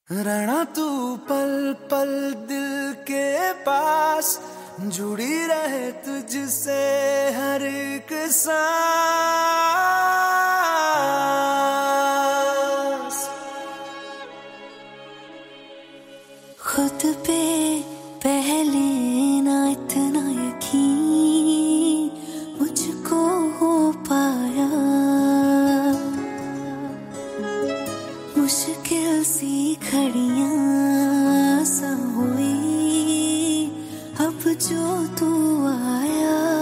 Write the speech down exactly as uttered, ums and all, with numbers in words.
रहना तू पल पल दिल के पास, जुड़ी रहे तुझसे हर एक सांस। खुद पे पहले ना इतना यकीन मुझको हो पाया, मुश्किल सी घड़ियां सा हुई अब जो तू आया।